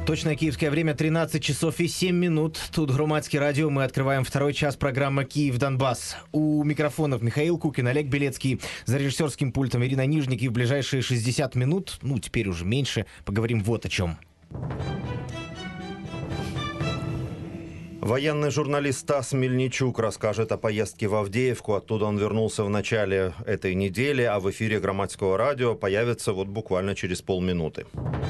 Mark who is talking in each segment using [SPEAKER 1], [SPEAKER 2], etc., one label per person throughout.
[SPEAKER 1] Точное киевское время 13 часов и 7 минут. Тут Громадский радио. Мы открываем второй час программы «Киев-Донбасс». У микрофонов Михаил Кукин, Олег Белецкий. За режиссерским пультом Ирина Нижник. И в ближайшие 60 минут, теперь уже меньше, поговорим вот о чем.
[SPEAKER 2] Военный журналист Стас Мельничук расскажет о поездке в Авдеевку. Оттуда он вернулся в начале этой недели, а в эфире Громадского радио появится буквально через полминуты.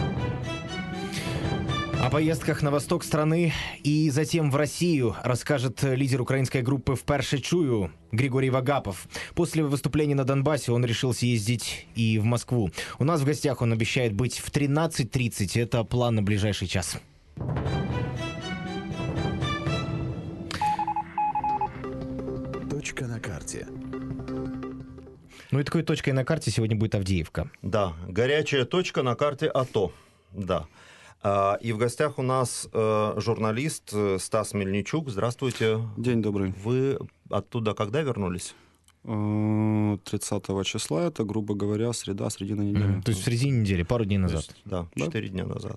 [SPEAKER 1] О поездках на восток страны и затем в Россию расскажет лидер украинской группы «Вперше чую» Григорий Вагапов. После выступления на Донбассе он решил съездить и в Москву. У нас в гостях он обещает быть в 13:30. Это план на ближайший час.
[SPEAKER 3] Точка на карте.
[SPEAKER 1] И такой точкой на карте сегодня будет Авдеевка.
[SPEAKER 2] Да, горячая точка на карте АТО. Да. И в гостях у нас журналист Стас Мельничук. Здравствуйте.
[SPEAKER 4] День добрый.
[SPEAKER 2] Вы оттуда когда вернулись?
[SPEAKER 4] 30 числа, это, грубо говоря, середина недели.
[SPEAKER 1] То есть в середине недели, пару дней назад.
[SPEAKER 2] Да, 4 дня назад.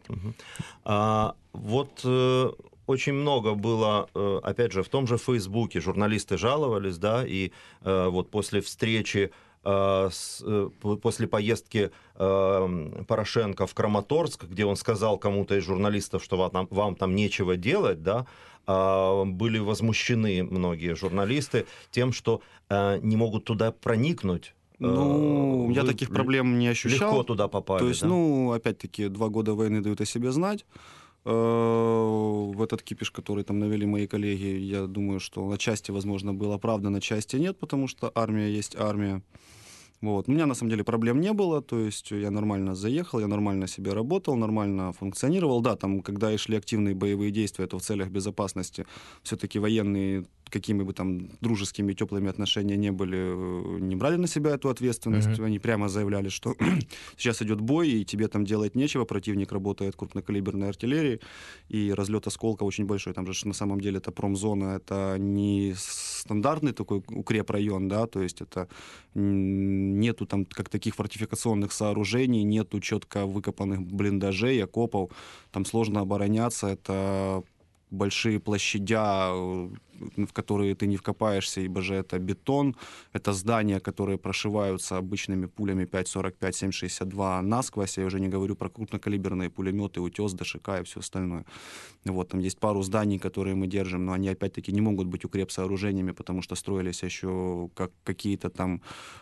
[SPEAKER 2] Очень много было, опять же, в том же Фейсбуке журналисты жаловались, да, и после встречи, после поездки Порошенко в Краматорск, где он сказал кому-то из журналистов, что вам там нечего делать, да, были возмущены многие журналисты тем, что не могут туда проникнуть.
[SPEAKER 4] Я таких проблем не ощущал.
[SPEAKER 2] Легко туда попали.
[SPEAKER 4] То есть,
[SPEAKER 2] да?
[SPEAKER 4] опять-таки, 2 года войны дают о себе знать. В этот кипиш, который там навели мои коллеги, я думаю, что на части, возможно, было правда, на части нет, потому что армия есть армия. У меня, на самом деле, проблем не было, то есть я нормально заехал, я нормально себе работал, нормально функционировал. Да, там, когда и шли активные боевые действия, то в целях безопасности все-таки военные, какими бы там дружескими, теплыми отношения не были, не брали на себя эту ответственность. Они прямо заявляли, что сейчас идет бой, и тебе там делать нечего, противник работает крупнокалиберной артиллерией, и разлет осколка очень большой. Там же на самом деле это промзона, это не стандартный такой укрепрайон, да, то есть это нету там как таких фортификационных сооружений, нету четко выкопанных блиндажей, окопов, там сложно обороняться, это большие площадя, в которые ты не вкопаешься, ибо же это бетон, это здания, которые прошиваются обычными пулями 5,45, 7,62 насквозь, я уже не говорю про крупнокалиберные пулеметы, утес, ДШК и все остальное. Там есть пару зданий, которые мы держим, но они опять-таки не могут быть укрепсооружениями, потому что строились еще как какие-то там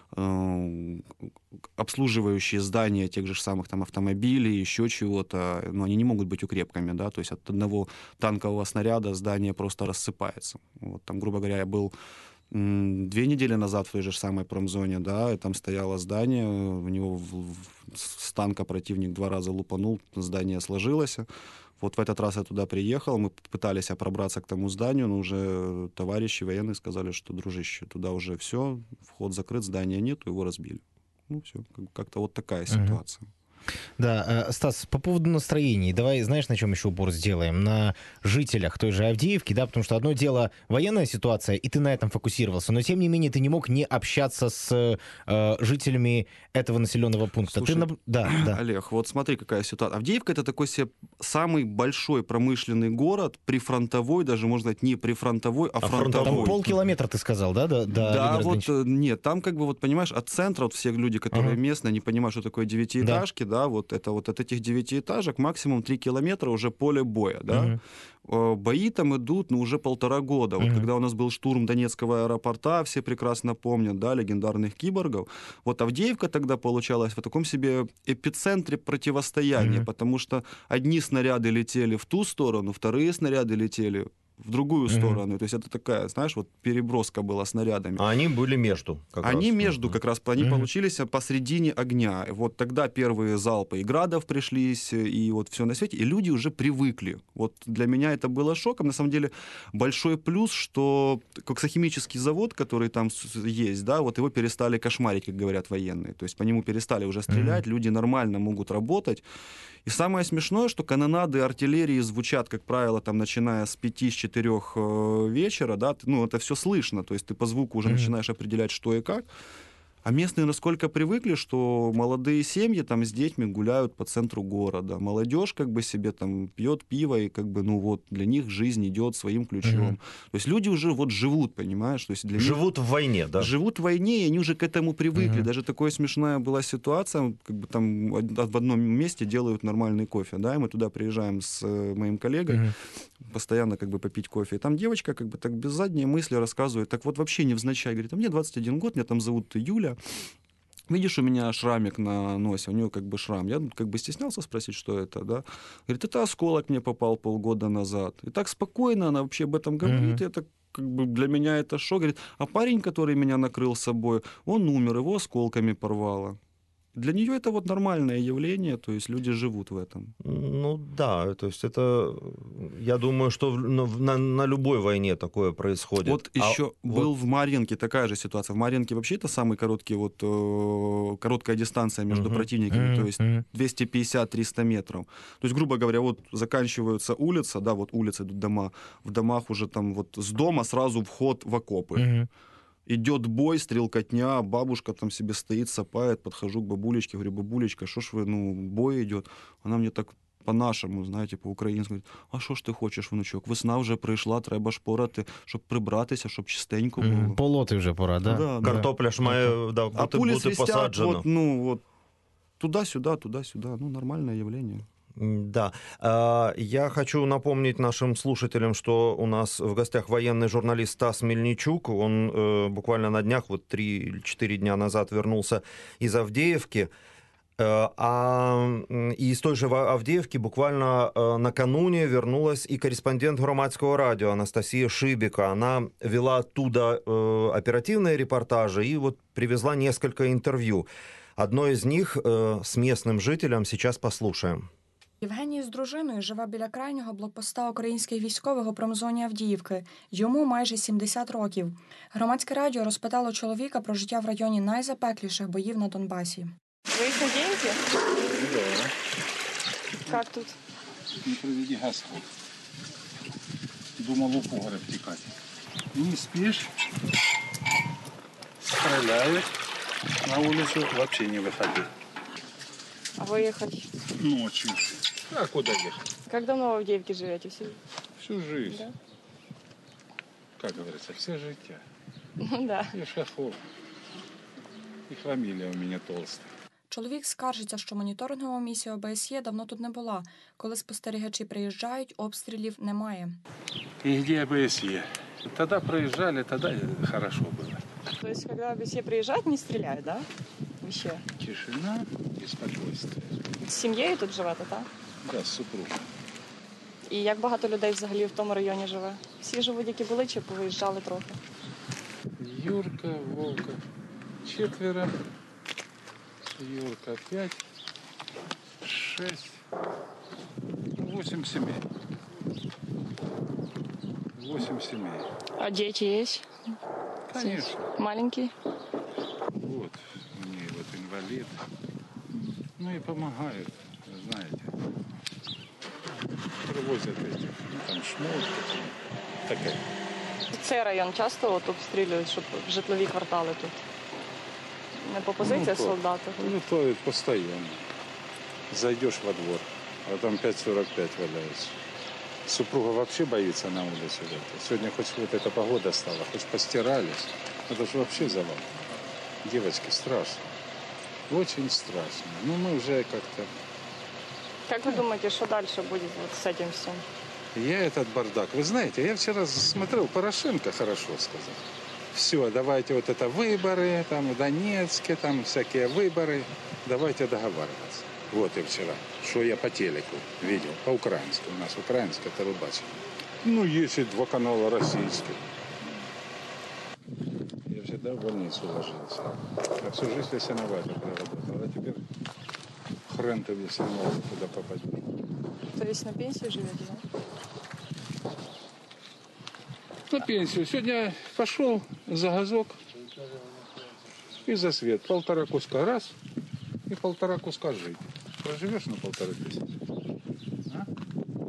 [SPEAKER 4] обслуживающие здания тех же самых там автомобилей, еще чего-то, но они не могут быть укрепками, да, то есть от одного танкового снаряда здание просто рассыпается. Там, грубо говоря, я был 2 недели назад в той же самой промзоне, да, и там стояло здание, в него с танка противник 2 раза лупанул, здание сложилось. В этот раз я туда приехал, мы пытались пробраться к тому зданию, но уже товарищи военные сказали, что, дружище, туда уже все, вход закрыт, здания нету, его разбили. Все, как-то такая ситуация.
[SPEAKER 1] Да, Стас, по поводу настроений, давай, знаешь, на чем еще упор сделаем? На жителях той же Авдеевки, да, потому что одно дело военная ситуация, и ты на этом фокусировался, но тем не менее ты не мог не общаться с жителями этого населенного пункта.
[SPEAKER 4] Слушай, Олег, смотри, какая ситуация. Авдеевка — это такой себе самый большой промышленный город, прифронтовой, даже, можно сказать, не прифронтовой, а фронтовой.
[SPEAKER 1] Там полкилометра, ты сказал, да?
[SPEAKER 4] Да, нет, там понимаешь, от центра, все люди, которые местные, не понимают, что такое 9-этажки, да, от этих 9-этажек максимум 3 километра уже поле боя, да. Бои там идут, уже 1,5 года. Когда у нас был штурм Донецкого аэропорта, все прекрасно помнят, да, легендарных киборгов. Авдеевка тогда получалась в таком себе эпицентре противостояния, потому что одни снаряды летели в ту сторону, вторые снаряды летели в другую сторону. То есть это такая, знаешь, переброска была снарядами.
[SPEAKER 2] А они были между?
[SPEAKER 4] Они получились посредине огня. Тогда первые залпы и градов пришлись, и все на свете, и люди уже привыкли. Для меня это было шоком. На самом деле большой плюс, что коксохимический завод, который там есть, да, его перестали кошмарить, как говорят военные. То есть по нему перестали уже стрелять, люди нормально могут работать. И самое смешное, что канонады артиллерии звучат, как правило, начиная с 5-4 вечера, да, это все слышно, то есть ты по звуку уже начинаешь определять, что и как. А местные насколько привыкли, что молодые семьи там с детьми гуляют по центру города. Молодежь как бы себе там пьет пиво, и как бы, ну вот, для них жизнь идет своим ключом. То есть люди уже вот живут, понимаешь? То есть для
[SPEAKER 2] Живут в войне, да?
[SPEAKER 4] них живут в войне, и они уже к этому привыкли. Даже такая смешная была ситуация, как бы там в одном месте делают нормальный кофе, да, и мы туда приезжаем с моим коллегой, постоянно как бы попить кофе. И там девочка как бы так без задней мысли рассказывает, так вот вообще невзначай, говорит, а мне 21 год, меня там зовут Юля. Видишь, у меня шрамик на носе, у нее как бы шрам. Я как бы стеснялся спросить, что это, да. Говорит, это осколок мне попал полгода назад. И так спокойно она вообще об этом говорит, и это как бы для меня это шок. Говорит, а парень, который меня накрыл собой, он умер, его осколками порвало. Для нее это вот нормальное явление, то есть люди живут в этом.
[SPEAKER 2] Ну да, то есть это, я думаю, что на любой войне такое происходит.
[SPEAKER 4] Вот еще был в Марьинке такая же ситуация. В Марьинке вообще это самый короткий, вот, короткая дистанция между противниками, то есть 250-300 метров. То есть, грубо говоря, вот заканчивается улица, да, вот улицы идут дома, в домах уже там вот с дома сразу вход в окопы. Идет бой, стрелкотня, бабушка там себе стоит, сапает, подхожу к бабулечке, говорю, бабулечка, что ж вы, ну, бой идет. Она мне так по-нашому, знаєте, по-українськи, говорить, а що ж ти хочеш, внучок, весна вже прийшла, треба ж порати, щоб прибратися, щоб чистенько було.
[SPEAKER 1] Полоти вже пора, да?
[SPEAKER 4] Да,
[SPEAKER 2] Картопля ж має бути посаджена.
[SPEAKER 4] Вот, ну, вот, туда-сюда, ну, нормальное явление.
[SPEAKER 2] Да. Я хочу напомнить нашим слушателям, что у нас в гостях военный журналист Стас Мельничук. Он буквально на днях, вот 3-4 дня назад вернулся из Авдеевки. И из той же Авдеевки буквально накануне вернулась и корреспондент Громадского радио Анастасия Шибика. Она вела оттуда оперативные репортажи и вот привезла несколько интервью. Одно из них с местным жителем сейчас послушаем.
[SPEAKER 3] Євгеній з дружиною живе біля крайнього блокпоста українських військових у промзоні Авдіївки. Йому майже 70 років. Громадське радіо розпитало чоловіка про життя в районі найзапекліших боїв на Донбасі.
[SPEAKER 5] Вы их надеете?
[SPEAKER 6] Да.
[SPEAKER 5] Как тут?
[SPEAKER 6] Не проведи Господь. Думал у погреб текать. Не спишь, стреляют, на улицу вообще не выходи.
[SPEAKER 5] А вы ехали?
[SPEAKER 6] Ночью. А куда ехать?
[SPEAKER 5] Как давно в Авдеевке живете?
[SPEAKER 6] Всю жизнь.
[SPEAKER 5] Да?
[SPEAKER 6] Как говорится, все життя.
[SPEAKER 5] Ну да.
[SPEAKER 6] Я шахов. И фамилия у меня толстая.
[SPEAKER 3] Чоловік скаржиться, що моніторингова місія ОБСЄ давно тут не була. Коли спостерігачі приїжджають, обстрілів немає.
[SPEAKER 6] И где ОБСЕ? Тогда проезжали, тогда хорошо было.
[SPEAKER 5] То есть, когда ОБСЕ приезжают, не стреляют, да? Вообще.
[SPEAKER 6] Тишина и спокойствие.
[SPEAKER 5] З сім'єю тут живете, так?
[SPEAKER 6] Да, с супругом.
[SPEAKER 5] І як багато людей взагалі в тому районі живе? Всі живуть, які були, чи повиїжджали трохи?
[SPEAKER 6] Юрка, Вовка, 4. Юрка 5, 6, 8 семей. 8 семей.
[SPEAKER 5] А дети есть?
[SPEAKER 6] Конечно.
[SPEAKER 5] Маленькие?
[SPEAKER 6] Вот, у нее вот инвалид. Ну и помогают, знаете. Привозят эти, ну там шмотки, таке.
[SPEAKER 5] Цей район часто от обстрілюють, щоб житлові квартали тут? Не по позиціях солдатів?
[SPEAKER 6] Ну то постоянно. Зайдешь во двор, а там 5,45 валяется. Супруга вообще боится на улицу. Сегодня хоть вот эта погода стала, хоть постирались. Это же вообще завал. Девочки, страшно. Очень страшно. Ну мы уже как-то...
[SPEAKER 5] Как вы думаете, что дальше будет вот с этим всем?
[SPEAKER 6] Я этот бардак. Вы знаете, я вчера смотрел, Порошенко хорошо сказал. Все, давайте вот это выборы, там в Донецке, там всякие выборы. Давайте договариваться. Вот и вчера, что я по телеку видел, по-украински. У нас украинское телебачение. Ну, есть и 2 канала российских. Я всегда в больницу ложился. А всю жизнь я сенователь проработал. А теперь хрен ты, если туда попадешь.
[SPEAKER 5] То есть на пенсию живете, да?
[SPEAKER 6] На пенсию. Сегодня пошел за газок и за свет. 1,5 куска раз и 1,5 куска жить. Проживешь на 1500.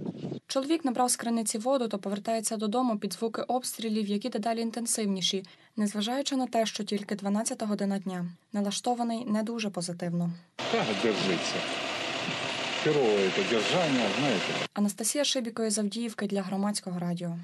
[SPEAKER 3] Чоловік набрав з криниці воду та повертається додому під звуки обстрілів, які дедалі інтенсивніші. Незважаючи на те, що тільки 12 година дня, налаштований не дуже позитивно.
[SPEAKER 6] Как держиться? Херовое это держание, знаете.
[SPEAKER 3] Анастасія Шибіко із Авдіївки для Громадського радіо.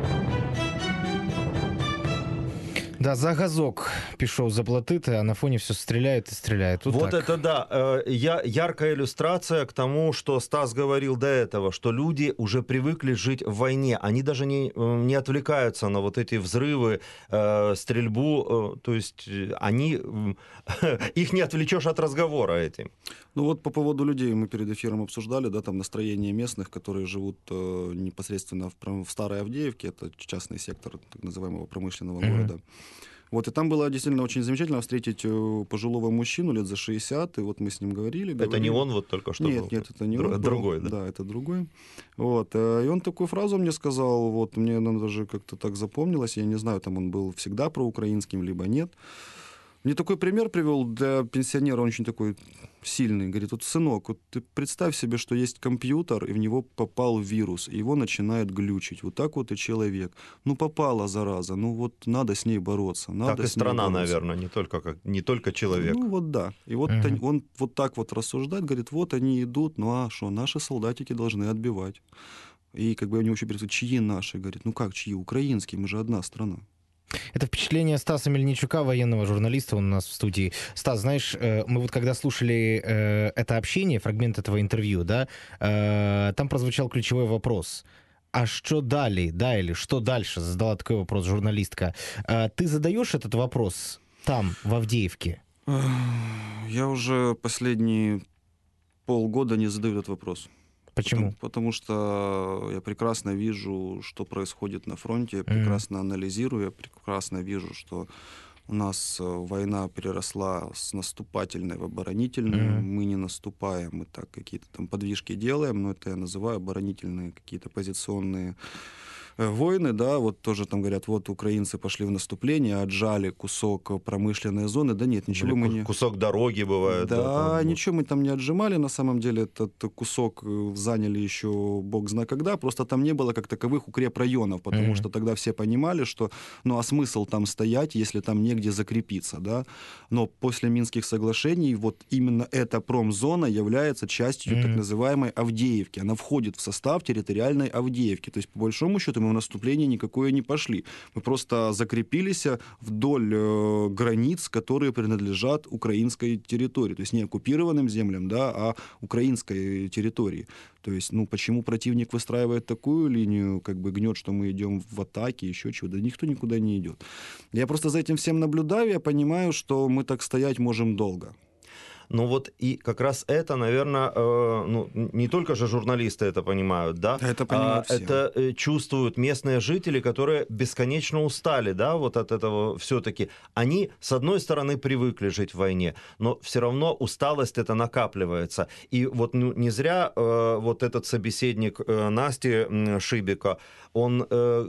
[SPEAKER 1] Да, за газок пішов заплатити, а на фоні все стріляють і стріляють.
[SPEAKER 2] Вот
[SPEAKER 1] так.
[SPEAKER 2] это да, яркая иллюстрация к тому, что Стас говорил до этого, что люди уже привыкли жить в войне, они даже не отвлекаются на вот эти взрывы, стрельбу, то есть их не отвлечешь от разговора этим.
[SPEAKER 4] Ну вот по поводу людей мы перед эфиром обсуждали, да, там настроение местных, которые живут непосредственно в Старой Авдеевке, это частный сектор так называемого промышленного города. Вот, и там было действительно очень замечательно встретить пожилого мужчину лет за 60, и вот мы с ним говорили.
[SPEAKER 2] Это не он вот только что
[SPEAKER 4] Нет,
[SPEAKER 2] был?
[SPEAKER 4] нет, это не он.
[SPEAKER 2] Другой, да?
[SPEAKER 4] Да, это другой. Вот, и он такую фразу мне сказал, вот, мне она даже как-то так запомнилась, я не знаю, там он был всегда проукраинским, либо нет. Мне такой пример привел для пенсионера, он очень такой сильный. Говорит, вот, сынок, вот ты представь себе, что есть компьютер, и в него попал вирус, и его начинает глючить. Вот так вот и человек. Ну, попала зараза, ну вот надо с ней бороться. Надо
[SPEAKER 2] так и страна, наверное, не только человек.
[SPEAKER 4] Ну вот да. И вот он вот так вот рассуждает, говорит, вот они идут, ну а что, наши солдатики должны отбивать. И как бы они вообще перед чьи наши? Говорит, ну как чьи? Украинские, мы же одна страна.
[SPEAKER 1] Это впечатление Стаса Мельничука, военного журналиста, он у нас в студии. Стас, знаешь, мы вот когда слушали это общение, фрагмент этого интервью, да, там прозвучал ключевой вопрос. А что далее, да, или что дальше? Задала такой вопрос журналистка. Ты задаешь этот вопрос там, в Авдеевке?
[SPEAKER 4] Я уже последние полгода не задаю этот вопрос.
[SPEAKER 1] Почему?
[SPEAKER 4] Потому что я прекрасно вижу, что происходит на фронте, я прекрасно анализирую, я прекрасно вижу, что у нас война переросла с наступательной в оборонительную. Мы не наступаем, мы так какие-то там подвижки делаем, но это я называю оборонительные какие-то позиционные войны, да, вот тоже там говорят, вот украинцы пошли в наступление, отжали кусок промышленной зоны, да нет, ничего мы не...
[SPEAKER 2] Кусок дороги бывает.
[SPEAKER 4] Да,
[SPEAKER 2] там,
[SPEAKER 4] ничего мы там не отжимали, на самом деле этот кусок заняли еще бог знает когда, просто там не было как таковых укрепрайонов, потому что тогда все понимали, что, ну а смысл там стоять, если там негде закрепиться, да, но после Минских соглашений вот именно эта промзона является частью так называемой Авдеевки, она входит в состав территориальной Авдеевки, то есть по большому счету мы в наступление никакое не пошли. Мы просто закрепились вдоль границ, которые принадлежат украинской территории. То есть не оккупированным землям, да, а украинской территории. То есть, ну, почему противник выстраивает такую линию, как бы гнет, что мы идем в атаке, еще чего? Да никто никуда не идет. Я просто за этим всем наблюдаю, я понимаю, что мы так стоять можем долго.
[SPEAKER 2] Ну вот и как раз это, наверное, ну, не только же журналисты это понимают, да?
[SPEAKER 4] Это понимают все.
[SPEAKER 2] Это чувствуют местные жители, которые бесконечно устали, да, вот от этого все-таки. Они, с одной стороны, привыкли жить в войне, но все равно усталость это накапливается. И вот ну, не зря вот этот собеседник Насти Шибико, он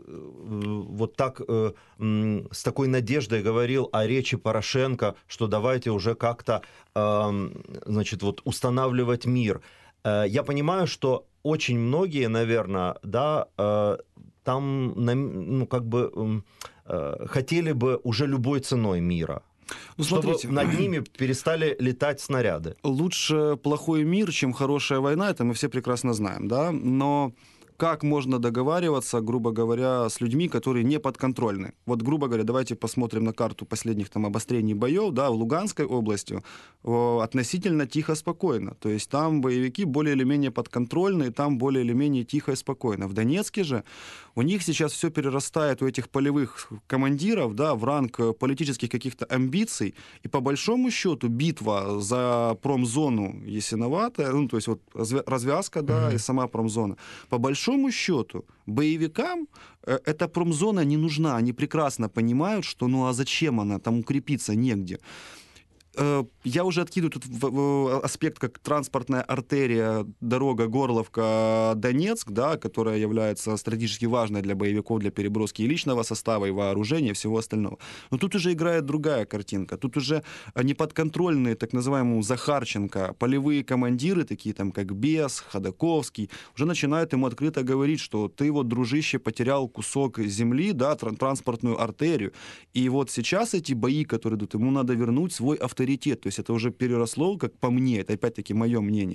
[SPEAKER 2] вот так с такой надеждой говорил о речи Порошенко, что давайте уже как-то значит, вот устанавливать мир. Я понимаю, что очень многие, наверное, да, там, ну, как бы хотели бы уже любой ценой мира. Ну, чтобы над ними перестали летать снаряды.
[SPEAKER 4] Лучше плохой мир, чем хорошая война, это мы все прекрасно знаем, да, но... Как можно договариваться, грубо говоря, с людьми, которые не подконтрольны? Вот, грубо говоря, давайте посмотрим на карту последних там обострений боев, да, в Луганской области относительно тихо, спокойно. То есть там боевики более или менее подконтрольны, там более или менее тихо и спокойно. В Донецке же у них сейчас все перерастает у этих полевых командиров, да, в ранг политических каких-то амбиций, и по большому счету битва за промзону Ясиноватая, ну, то есть вот развязка, да, и сама промзона, по большому счету боевикам эта промзона не нужна, они прекрасно понимают, что ну а зачем она, там укрепиться негде. Я уже откидываю тут аспект как транспортная артерия, дорога Горловка-Донецк, да, которая является стратегически важной для боевиков, для переброски и личного состава, и вооружения, и всего остального. Но тут уже играет другая картинка. Тут уже неподконтрольные, так называемому Захарченко, полевые командиры, такие там как Бес, Ходаковский, уже начинают ему открыто говорить, что ты вот, дружище, потерял кусок земли, да, транспортную артерию. И вот сейчас эти бои, которые идут, ему надо вернуть свой авторитет. То есть это уже переросло, как по мне, это опять-таки мое мнение,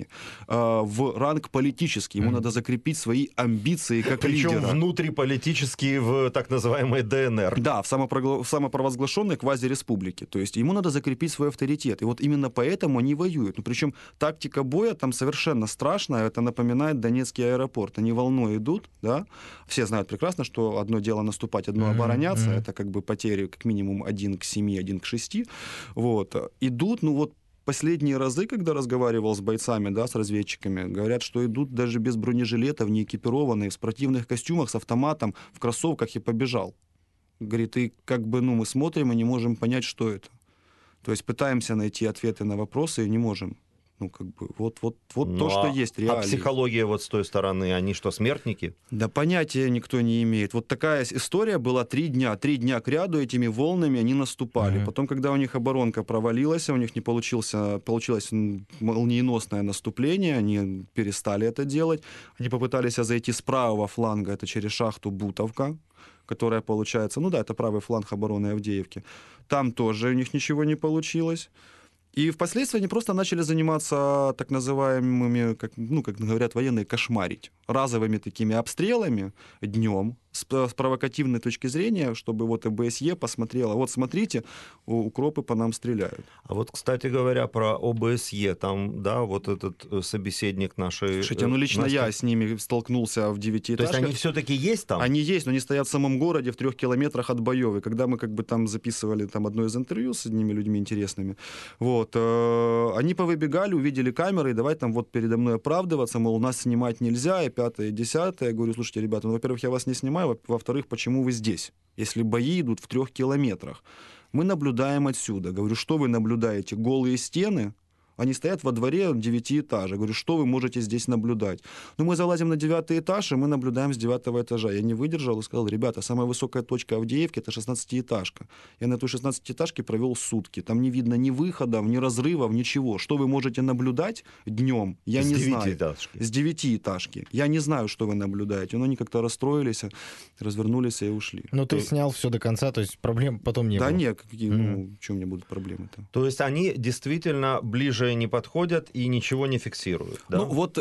[SPEAKER 4] в ранг политический. Ему надо закрепить свои амбиции как
[SPEAKER 2] Причем
[SPEAKER 4] лидера.
[SPEAKER 2] внутриполитические в так называемой ДНР.
[SPEAKER 4] Да, в самопровозглашенной квазиреспублике. То есть ему надо закрепить свой авторитет. И вот именно поэтому они воюют. Ну, причем тактика боя там совершенно страшная. Это напоминает Донецкий аэропорт. Они волной идут, да. Все знают прекрасно, что одно дело наступать, одно обороняться. Это как бы потери как минимум 1 к 7, 1 к 6. Вот. Идут, ну вот, последние разы, когда разговаривал с бойцами, да, с разведчиками, говорят, что идут даже без бронежилетов, не экипированные, в спортивных костюмах, с автоматом, в кроссовках и побежал. Говорит, и как бы, ну, мы смотрим и не можем понять, что это. То есть пытаемся найти ответы на вопросы и не можем. Ну, как бы, вот то, что есть реально.
[SPEAKER 2] А психология вот с той стороны, они что, смертники?
[SPEAKER 4] Да понятия никто не имеет. Вот такая история была 3 дня. 3 дня кряду этими волнами они наступали. Потом, когда у них оборонка провалилась, у них не получилось молниеносное наступление, они перестали это делать. Они попытались зайти с правого фланга, это через шахту Бутовка, которая получается, ну да, это правый фланг обороны Авдеевки. Там тоже у них ничего не получилось. И впоследствии они просто начали заниматься так называемыми, как говорят военные, кошмарить. Разовыми такими обстрелами днем с провокативной точки зрения, чтобы вот ОБСЕ посмотрела, вот смотрите, укропы по нам стреляют.
[SPEAKER 2] А вот, кстати говоря, про ОБСЕ, там, да, вот этот собеседник нашей...
[SPEAKER 4] Слушайте, ну лично я с ними столкнулся в 9-этажках.
[SPEAKER 2] То есть они все-таки есть там?
[SPEAKER 4] Они есть, но они стоят в самом городе в 3 километрах от боев. И когда мы как бы там записывали там одно из интервью с одними людьми интересными, вот, они повыбегали, увидели камеры, и давай там вот передо мной оправдываться, мол, нас снимать нельзя, и 5-е, 10-е. Я говорю, слушайте, ребята, ну, во-первых, я вас не снимаю, во-вторых, почему вы здесь, если бои идут в 3 километрах? Мы наблюдаем отсюда. Говорю, что вы наблюдаете? Голые стены? Они стоят во дворе 9-этажа. Говорю, что вы можете здесь наблюдать? Ну, мы залазим на 9-й этаж, и мы наблюдаем с 9-го этажа. Я не выдержал и сказал, ребята, самая высокая точка Авдеевки — это 16-этажка. Я на этой 16-этажке провел сутки. Там не видно ни выходов, ни разрывов, ничего. Что вы можете наблюдать днем, я не знаю. С 9-этажки. Я не знаю, что вы наблюдаете. Но они как-то расстроились, развернулись и ушли.
[SPEAKER 1] Ну, ты снял все до конца, то есть проблем потом не было?
[SPEAKER 4] Да нет, ну, что у меня будут проблемы-то?
[SPEAKER 2] То есть они действительно ближе не подходят и ничего не фиксируют, да?
[SPEAKER 4] Ну, вот...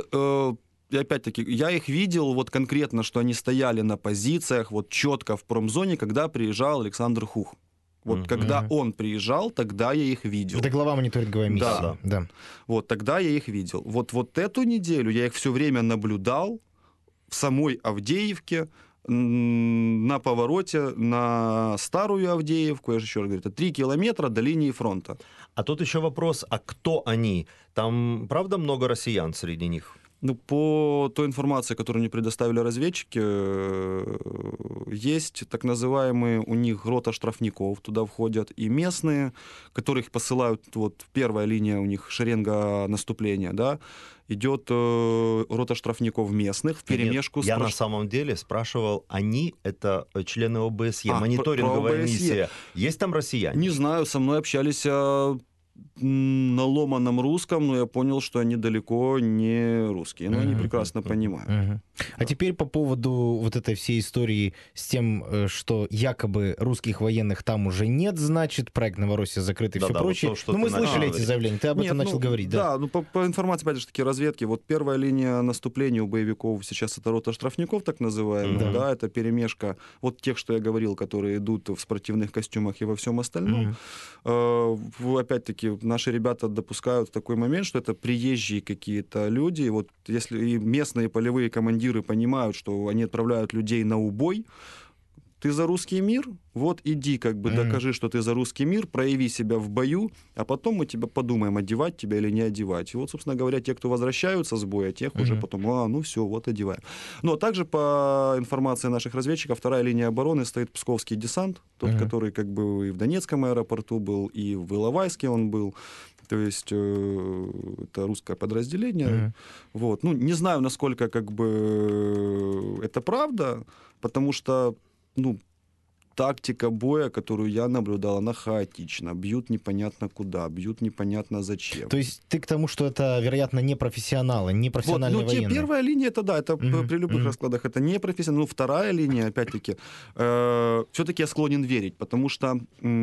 [SPEAKER 4] И опять-таки, я их видел вот конкретно, что они стояли на позициях вот четко в промзоне, когда приезжал Александр Хух. Вот когда он приезжал, тогда я их видел.
[SPEAKER 1] Это глава мониторинговой миссии. Да.
[SPEAKER 4] Вот тогда я их видел. Вот эту неделю я их все время наблюдал в самой Авдеевке, на повороте на Старую Авдеевку, я же еще раз говорю, это 3 километра до линии фронта.
[SPEAKER 2] А тут еще вопрос, а кто они? Там, правда, много россиян среди них?
[SPEAKER 4] Ну, по той информации, которую мне предоставили разведчики, есть так называемые у них рота штрафников, туда входят и местные, которых посылают, вот первая линия у них шеренга наступления, да, идет рота штрафников местных вперемешку с...
[SPEAKER 2] Я на самом деле спрашивал, они это члены ОБСЕ, мониторинговая миссия. Есть там россияне?
[SPEAKER 4] Не знаю, со мной общались на ломаном русском, но я понял, что они далеко не русские, но они прекрасно понимают.
[SPEAKER 1] А теперь по поводу вот этой всей истории с тем, что якобы русских военных там уже нет, значит, проект «Новороссия» закрыт и все прочее.
[SPEAKER 2] Вот то,
[SPEAKER 1] мы слышали эти заявления, ты об этом начал говорить, да?
[SPEAKER 4] Да, ну по информации, опять же таки, разведки, вот первая линия наступления у боевиков сейчас это рота штрафников, так называемая, да, это перемешка вот тех, что я говорил, которые идут в спортивных костюмах и во всем остальном. Опять-таки, наши ребята допускают такой момент, что это приезжие какие-то люди, и вот если и местные полевые командиры понимают, что они отправляют людей на убой, ты за русский мир, вот иди, как бы докажи, что ты за русский мир, прояви себя в бою, а потом мы тебя подумаем, одевать тебя или не одевать. И вот, собственно говоря, те, кто возвращаются с боя, тех уже потом, ну все, вот одеваем. Но также, по информации наших разведчиков, вторая линия обороны стоит Псковский десант, тот, который как бы и в Донецком аэропорту был, и в Иловайске он был. То есть это русское подразделение. Вот. Ну, не знаю, насколько как бы это правда, потому что, ну, тактика боя, которую я наблюдал, она хаотична. Бьют непонятно куда, бьют непонятно зачем.
[SPEAKER 1] То есть ты к тому, что это, вероятно, не профессионалы, не профессиональные
[SPEAKER 4] вот,
[SPEAKER 1] военные?
[SPEAKER 4] Первая линия, это да, это при любых раскладах, это не профессионально. Ну, вторая линия, опять-таки, все-таки я склонен верить, потому что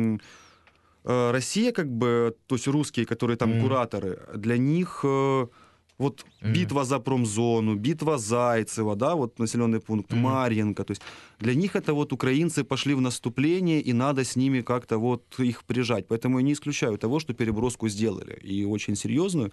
[SPEAKER 4] Россия, как бы, то есть русские, которые там кураторы, для них вот битва за промзону, битва Зайцева, да, вот населенный пункт Марьинка, то есть для них это вот украинцы пошли в наступление, и надо с ними как-то вот их прижать. Поэтому я не исключаю того, что переброску сделали, и очень серьезную.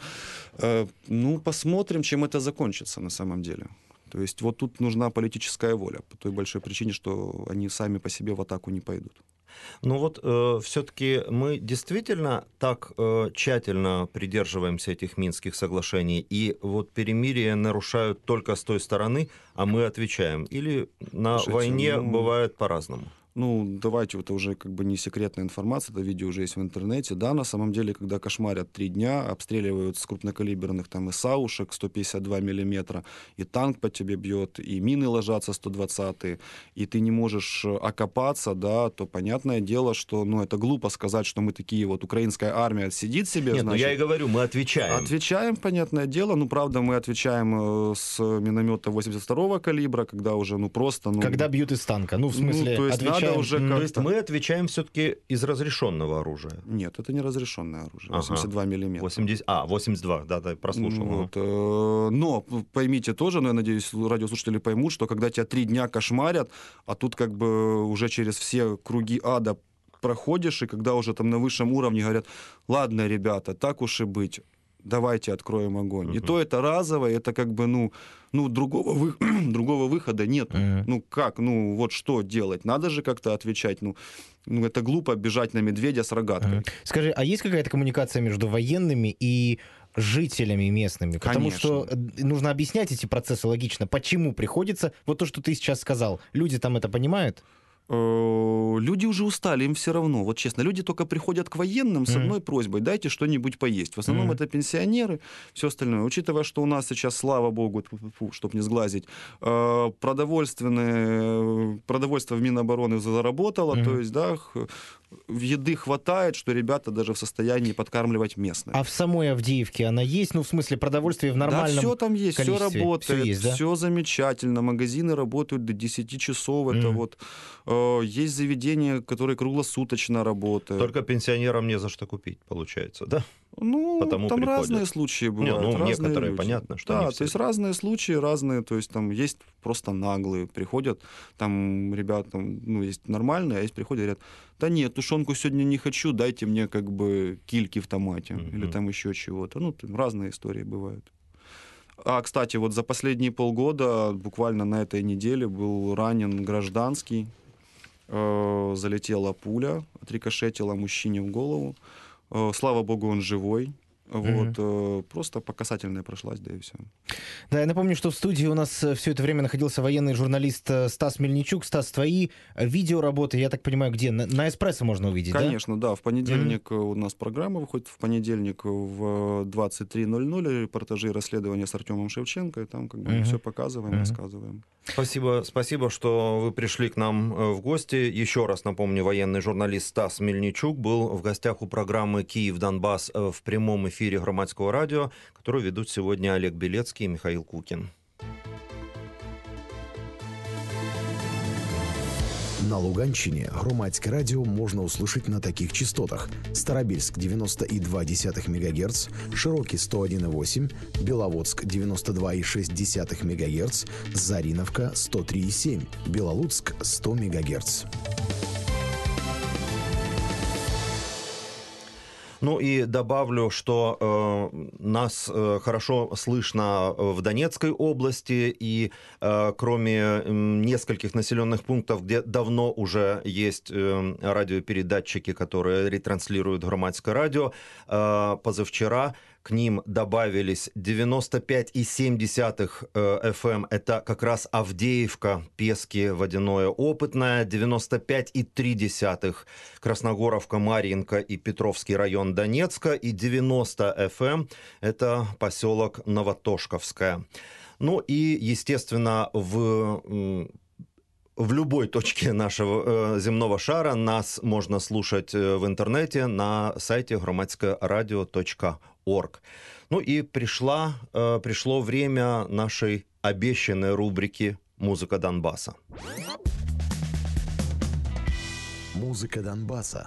[SPEAKER 4] Ну, посмотрим, чем это закончится на самом деле. То есть вот тут нужна политическая воля, по той большой причине, что они сами по себе в атаку не пойдут.
[SPEAKER 2] Ну вот все-таки мы действительно так тщательно придерживаемся этих Минских соглашений, и вот перемирие нарушают только с той стороны, а мы отвечаем. Или на войне бывает по-разному?
[SPEAKER 4] Ну, давайте, это уже как бы не секретная информация, это видео уже есть в интернете. Да, на самом деле, когда кошмарят 3 дня, обстреливают с крупнокалиберных там и САУшек 152 миллиметра, и танк по тебе бьет, и мины ложатся 120-е, и ты не можешь окопаться, да, то понятное дело, что, ну, это глупо сказать, что мы такие вот, украинская армия сидит себе,
[SPEAKER 2] Нет,
[SPEAKER 4] значит...
[SPEAKER 2] ну я и говорю, мы отвечаем.
[SPEAKER 4] Отвечаем, понятное дело, ну, правда, мы отвечаем с миномета 82-го калибра, когда уже, ну, просто... Ну,
[SPEAKER 1] когда бьют из танка, ну, в смысле,
[SPEAKER 4] то есть
[SPEAKER 1] отвечаем...
[SPEAKER 4] уже
[SPEAKER 2] то есть мы отвечаем все-таки из разрешенного оружия?
[SPEAKER 4] Нет, это не разрешенное оружие, 82 миллиметра.
[SPEAKER 2] 82, да, прослушал.
[SPEAKER 4] Вот, но поймите тоже, но я надеюсь, радиослушатели поймут, что когда тебя 3 дня кошмарят, а тут как бы уже через все круги ада проходишь, и когда уже там на высшем уровне говорят, ладно, ребята, так уж и быть, давайте откроем огонь. И то это разовое, это как бы, ну другого выхода нет. Ну как, ну вот что делать? Надо же как-то отвечать. Ну это глупо бежать на медведя с рогаткой.
[SPEAKER 1] Скажи, а есть какая-то коммуникация между военными и жителями местными? Потому
[SPEAKER 4] Конечно.
[SPEAKER 1] что нужно объяснять эти процессы логично. Почему приходится... Вот то, что ты сейчас сказал. Люди там это понимают?
[SPEAKER 4] Люди уже устали, им все равно. Вот честно, люди только приходят к военным с одной просьбой: дайте что-нибудь поесть. В основном это пенсионеры, все остальное. Учитывая, что у нас сейчас, слава богу, чтобы не сглазить, продовольство в Минобороны заработало, то есть, да, еды хватает, что ребята даже в состоянии подкармливать местных.
[SPEAKER 1] А в самой Авдеевке она есть? Ну, в смысле, продовольствие в нормальном
[SPEAKER 4] Да, все там есть, все работает,
[SPEAKER 1] все есть, да?
[SPEAKER 4] все замечательно. Магазины работают до 10 часов. Это вот есть заведения, которые круглосуточно работают.
[SPEAKER 2] Только пенсионерам не за что купить, получается, да?
[SPEAKER 4] Ну,
[SPEAKER 2] потому
[SPEAKER 4] там
[SPEAKER 2] приходят.
[SPEAKER 4] разные случаи бывают.
[SPEAKER 2] Ну,
[SPEAKER 4] разные
[SPEAKER 2] некоторые,
[SPEAKER 4] люди.
[SPEAKER 2] понятно, что
[SPEAKER 4] да,
[SPEAKER 2] не
[SPEAKER 4] то
[SPEAKER 2] все.
[SPEAKER 4] есть разные случаи, разные, то есть там есть просто наглые, приходят, там ребята, ну, есть нормальные, а есть приходят, говорят, да нет, тушенку сегодня не хочу, дайте мне как бы кильки в томате, или там еще чего-то. Ну, там разные истории бывают. А, кстати, вот за последние полгода, буквально на этой неделе, был ранен гражданский, залетела пуля, отрикошетила мужчине в голову. Слава богу, он живой. Вот, просто по касательной прошлась, да и все.
[SPEAKER 1] Да, я напомню, что в студии у нас все это время находился военный журналист Стас Мельничук. Стас, твои видеоработы, я так понимаю, где? На «Эспрессо» можно увидеть,
[SPEAKER 4] Конечно, да. В понедельник у нас программа выходит, в понедельник в 23:00 репортажи и расследования с Артемом Шевченко, и там как бы мы все показываем, рассказываем.
[SPEAKER 2] Спасибо, что вы пришли к нам в гости. Еще раз напомню, военный журналист Стас Мельничук был в гостях у программы «Киев-Донбасс» в прямом эфире Громадского радио, которую ведут сегодня Олег Белецкий и Михаил Кукин.
[SPEAKER 7] На Луганщине Громадське радіо можна услышать на таких частотах: Старобільськ 90,2 МГц, Широкий 101,8, Беловодск 92,6 МГц, Заріновка 103,7, Белолуцк 100 МГц.
[SPEAKER 2] Ну и добавлю, что нас хорошо слышно в Донецкой области, и кроме нескольких населенных пунктов, где давно уже есть радиопередатчики, которые ретранслируют Громадское радио, позавчера к ним добавились 95,7 FM, это как раз Авдеевка, Пески, Водяное, Опытное, 95,3 Красногоровка, Марьинка и Петровский район Донецка, и 90 FM, это поселок Новотошковское. Ну и, естественно, в любой точке нашего земного шара нас можно слушать в интернете на сайте громадскорадио.орг. Ну и пришло время нашей обещанной рубрики «Музыка Донбасса».
[SPEAKER 7] Музыка Донбасса.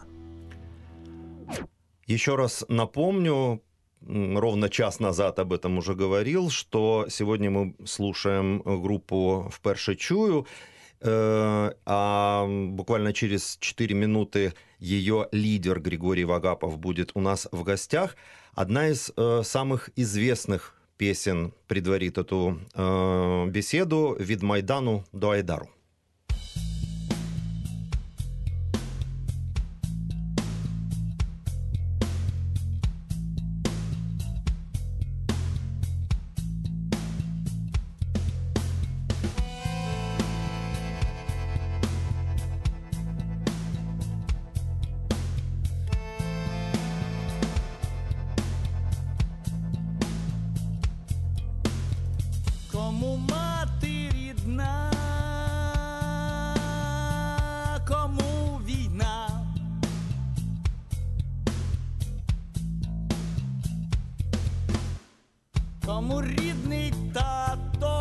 [SPEAKER 2] Еще раз напомню, ровно час назад об этом уже говорил, что сегодня мы слушаем группу «Вперше чую», а буквально через 4 минуты ее лидер Григорий Вагапов будет у нас в гостях. Одна из самых известных песен предварит эту беседу «Від Майдану до Айдару».
[SPEAKER 8] Кому мати рідна, кому війна, кому рідний тато,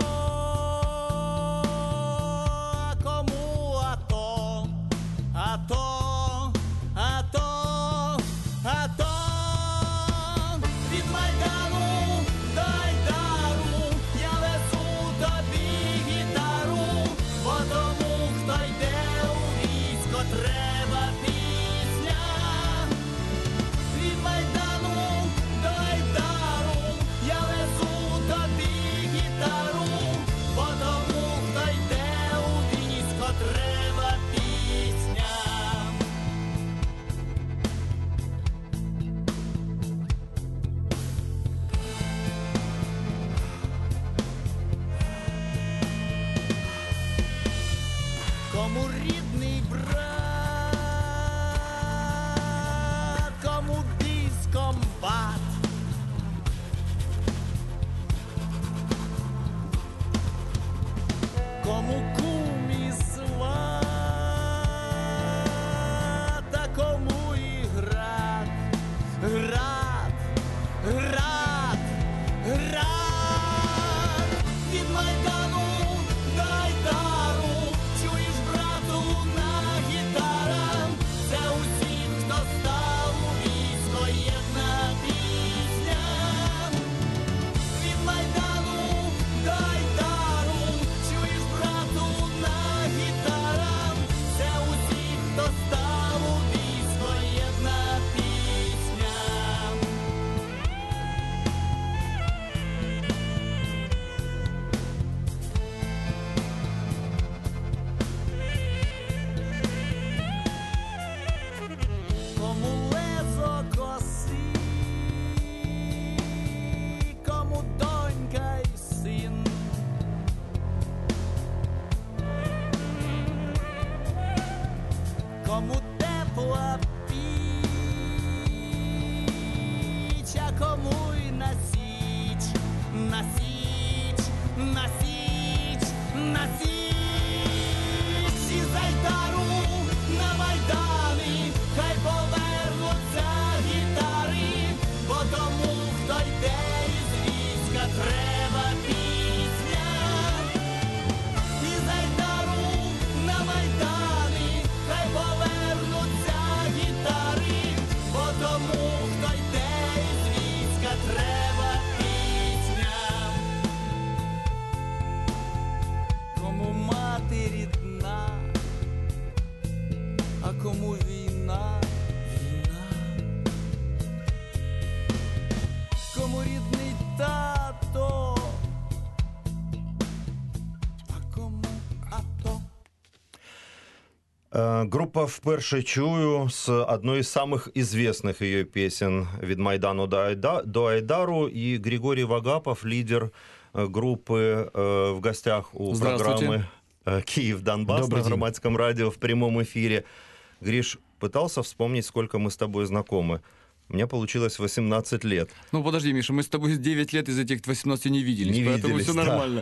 [SPEAKER 8] а кому ато, ато, ато, ато. Від Майдану до Айдару я везу тобі гітару, бо тому, хто йде у військо, треба пісня. Від Майдану до Айдару я везу тобі гітару, бо тому, хто йде у військо, треба пісня. Кому рідний брат, кому військомбат, кому кум і сват, а кому і град, град, град, град. Від Майдану до Айдару чуєш, брату, на гітарах, це усіх, хто став у військо, єдна пісня. Від Майдану до Айдару чуєш, брату, на гітарах, це усіх, хто став у військо, єдна пісня. Кому лезо коси, кому донька й син, кому тепла піч, а кому й на січ, на січ, на січ, на січ. Із Айдару на Майдани хай повернуться гітари, бо тому, хто йде із війська, треба пісня. Із Айдару на Майдани хай повернуться гітари, бо тому, хто йде із війська, треба пісня. Кому мати рідна, а кому війна, війна,
[SPEAKER 2] Группа «Вперше чую» с одной из самых известных ее песен «Від Майдану до Айдару», и Григорий Вагапов, лидер группы, в гостях у программы «Киев-Донбасс» на Громадском радио в прямом эфире. Гриш, пытался вспомнить, сколько мы с тобой знакомы. У меня получилось 18 лет.
[SPEAKER 9] Ну, подожди, Миша, мы с тобой 9 лет из этих 18 не виделись, поэтому все нормально.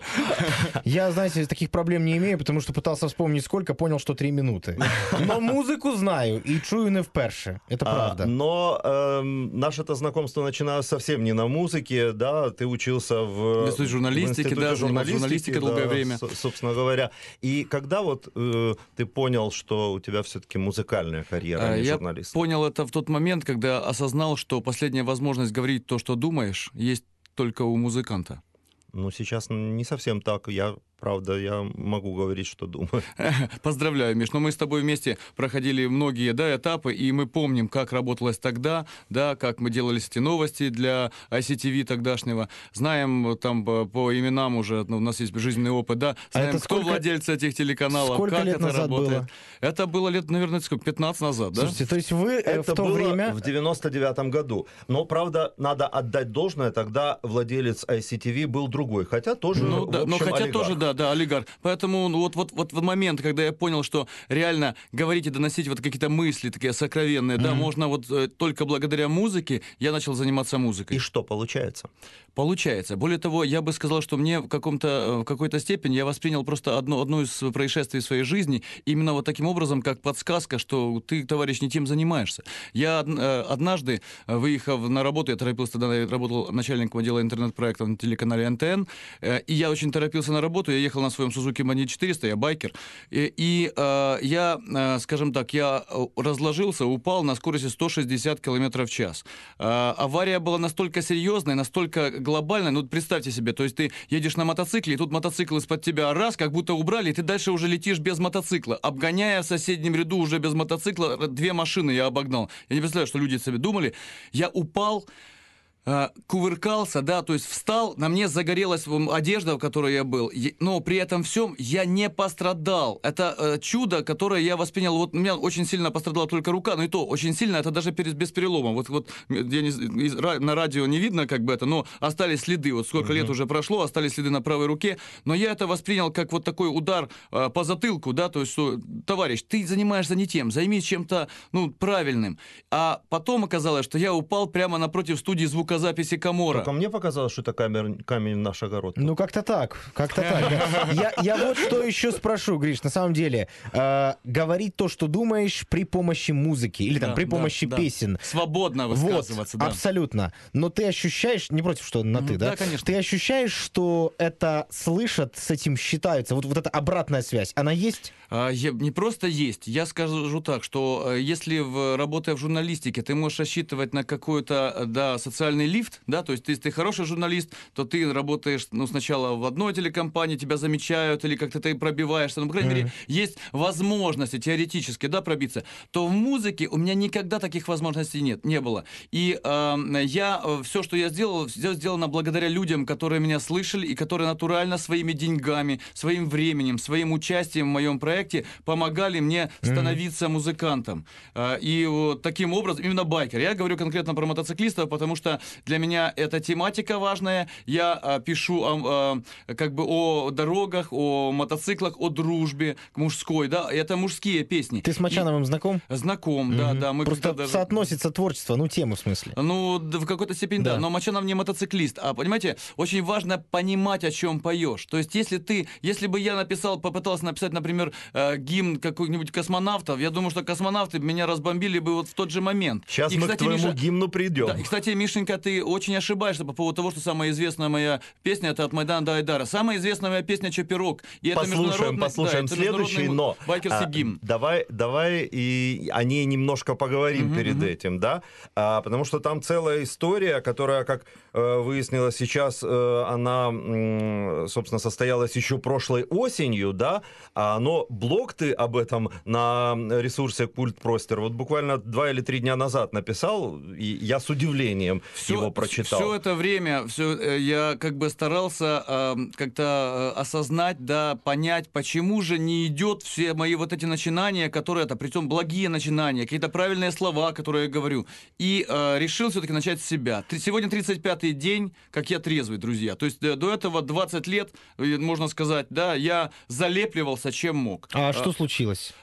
[SPEAKER 1] Я, знаете, таких проблем не имею, потому что пытался вспомнить сколько, понял, что 3 минуты. Но музыку знаю и чую не вперше. Это правда.
[SPEAKER 2] Но наше-то знакомство начиналось совсем не на музыке, да, ты учился в
[SPEAKER 9] институте журналистики, да, журналистика долгое время.
[SPEAKER 2] Собственно говоря. И когда вот ты понял, что у тебя все-таки музыкальная карьера, а не журналист?
[SPEAKER 9] Я понял это в тот момент, когда осознал, что последняя возможность говорить то, что думаешь, есть только у музыканта.
[SPEAKER 2] Ну, сейчас не совсем так. Правда, я могу говорить, что думаю.
[SPEAKER 9] Поздравляю, Миш. Но мы с тобой вместе проходили многие этапы, и мы помним, как работалось тогда, да, как мы делали эти новости для ICTV тогдашнего. Знаем там по именам уже, у нас есть жизненный опыт, да. Знаем, кто владельцы этих телеканалов,
[SPEAKER 1] сколько
[SPEAKER 9] как
[SPEAKER 1] лет
[SPEAKER 9] это
[SPEAKER 1] назад
[SPEAKER 9] работает.
[SPEAKER 1] Было?
[SPEAKER 9] Это было лет, наверное, 15 назад, да?
[SPEAKER 1] Слушайте, то есть вы
[SPEAKER 2] это
[SPEAKER 1] в то
[SPEAKER 2] было
[SPEAKER 1] время...
[SPEAKER 2] в 99-м году. Но, правда, надо отдать должное, тогда владелец ICTV был другой. Хотя тоже,
[SPEAKER 9] ну, да,
[SPEAKER 2] в общем, олигарх.
[SPEAKER 9] Тоже, да, олигарх. Поэтому вот в момент, когда я понял, что реально говорить и доносить вот какие-то мысли такие сокровенные, да, можно вот только благодаря музыке, я начал заниматься музыкой.
[SPEAKER 2] И что получается?
[SPEAKER 9] Получается. Более того, я бы сказал, что мне в какой-то степени я воспринял просто одно из происшествий в своей жизни именно вот таким образом, как подсказка, что ты, товарищ, не тем занимаешься. Я однажды, выехав на работу, я торопился, тогда я работал начальником отдела интернет-проектов на телеканале НТН, и я очень торопился на работу, я ехал на своем Suzuki Mani 400, я байкер, и я, скажем так, я разложился, упал на скорости 160 км в час. Авария была настолько серьезная, настолько глобальная, ну, представьте себе, то есть ты едешь на мотоцикле, и тут мотоцикл из-под тебя раз, как будто убрали, и ты дальше уже летишь без мотоцикла, обгоняя в соседнем ряду уже без мотоцикла 2 машины я обогнал. Я не представляю, что люди себе думали. Я упал, кувыркался, да, то есть встал, на мне загорелась одежда, в которой я был, но при этом всем я не пострадал. Это чудо, которое я воспринял. Вот у меня очень сильно пострадала только рука, но и то очень сильно, это даже без перелома. Вот на радио не видно как бы это, но остались следы. Вот сколько лет уже прошло, остались следы на правой руке, но я это воспринял как вот такой удар по затылку, да, то есть, что, товарищ, ты занимаешься не тем, займись чем-то, ну, правильным. А потом оказалось, что я упал прямо напротив студии звукозаписи Камора.
[SPEAKER 2] Только мне показалось, что это камень в наш огород.
[SPEAKER 1] Ну, как-то так. Я вот что еще спрошу, Гриш, на самом деле. Говорить то, что думаешь, при помощи музыки или там при помощи песен.
[SPEAKER 9] Свободно высказываться,
[SPEAKER 1] вот,
[SPEAKER 9] да.
[SPEAKER 1] абсолютно. Но ты ощущаешь, не против, что на ты, да?
[SPEAKER 9] Да, конечно.
[SPEAKER 1] Ты ощущаешь, что это слышат, с этим считаются? Вот эта обратная связь, она есть?
[SPEAKER 9] Не просто есть. Я скажу так, что если работая в журналистике, ты можешь рассчитывать на какой-то, да, социальный лифт, да, то есть если ты хороший журналист, то ты работаешь, ну, сначала в одной телекомпании, тебя замечают, или как-то ты пробиваешься, ну, по крайней мере, есть возможности теоретически, да, пробиться, то в музыке у меня никогда таких возможностей не было. И все, что я сделал, сделано благодаря людям, которые меня слышали и которые натурально своими деньгами, своим временем, своим участием в моем проекте помогали мне становиться музыкантом. И вот таким образом, именно байкер. Я говорю конкретно про мотоциклистов, потому что для меня эта тематика важная. Я пишу как бы о дорогах, о мотоциклах, о дружбе мужской, да, это мужские песни.
[SPEAKER 1] Ты с Мочановым знаком?
[SPEAKER 9] Знаком, да. Мы
[SPEAKER 1] просто даже... соотносится творчество, ну, темы в смысле.
[SPEAKER 9] Ну, в какой-то степени, да. Но Мочанов не мотоциклист. А, понимаете, очень важно понимать, о чем поешь. То есть, если бы я попытался написать, например, гимн какой-нибудь космонавтов, я думаю, что космонавты меня разбомбили бы вот в тот же момент.
[SPEAKER 2] Сейчас мы к твоему гимну придем.
[SPEAKER 9] Да, и, кстати, Мишенька, ты очень ошибаешься по поводу того, что самая известная моя песня — это «От Майдана до Айдара». Самая известная моя песня «Чопирок». И
[SPEAKER 2] Послушаем следующий, но
[SPEAKER 9] байкерский гимн.
[SPEAKER 2] Давай и о ней немножко поговорим перед этим, да? Потому что там целая история, которая, как выяснилось сейчас, она, собственно, состоялась еще прошлой осенью, да? Но блог ты об этом на ресурсе Культпростер вот буквально 2 или 3 дня назад написал, и я с удивлением его прочитал.
[SPEAKER 9] Все это время я как бы старался как-то осознать, да, понять, почему же не идет все мои вот эти начинания, которые, причем благие начинания, какие-то правильные слова, которые я говорю. И решил все-таки начать с себя. Сегодня 35-й день, как я трезвый, друзья. То есть до этого 20 лет, можно сказать, да, я залепливался чем мог.
[SPEAKER 1] А что случилось?